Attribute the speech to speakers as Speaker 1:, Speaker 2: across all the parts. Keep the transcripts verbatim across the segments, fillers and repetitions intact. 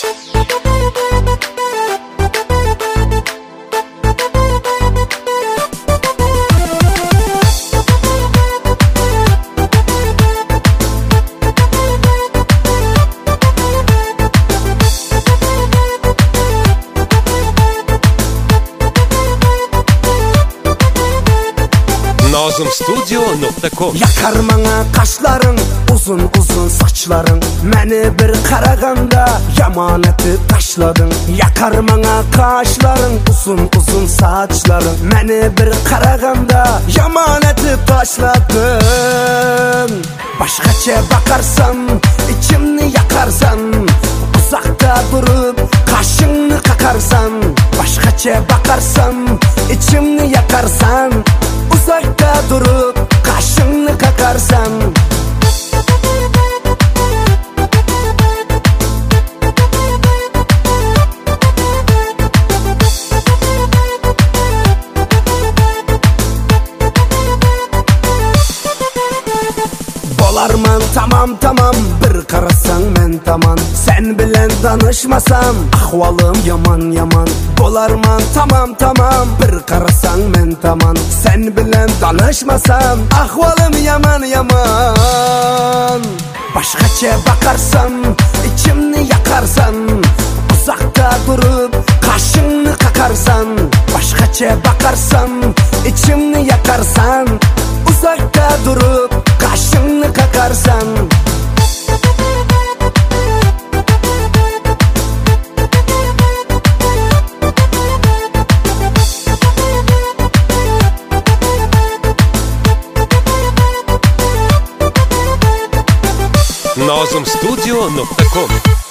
Speaker 1: Nazım Studio nokta com.
Speaker 2: Yakar mana kaşların, uzun uzun saçların. Meni bir karaganda yamaneti taşladın. Yakar mana kaşların, uzun uzun saçların. Meni bir karaganda yamaneti taşladın. Başkaça bakarsan, içimni yakarsan. Uzakta durup kaşını kakarsan. Başkaça bakarsan, içimni yakarsan. Uzakta durup kaşını kakarsan. Bolarman tamam tamam, bir karasan men tamam. Sen bilen danışmasam ahvalım yaman yaman. Bolarman tamam tamam, bir karasan men tamam. Sen bilen danışmasam ahvalım yaman yaman. Başkaça bakarsan, içimni yakarsan. Uzakta durup kaşını kakarsan. Başkaça bakarsan, içimni yakarsan. Uzakta durup kaşını kakarsan.
Speaker 1: Nazım Studio nokta com.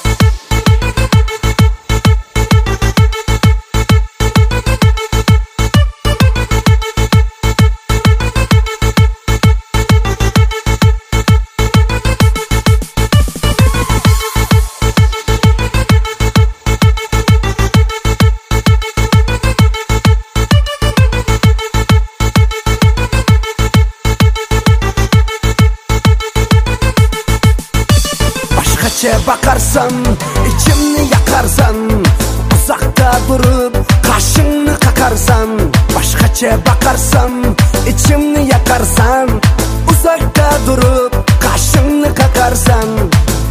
Speaker 2: Başkaça bakarsan, içimni yakarsan. Uzakta durup kaşını kakarsan. Başkaça bakarsan, içimni yakarsan. Uzakta durup kaşını kakarsan.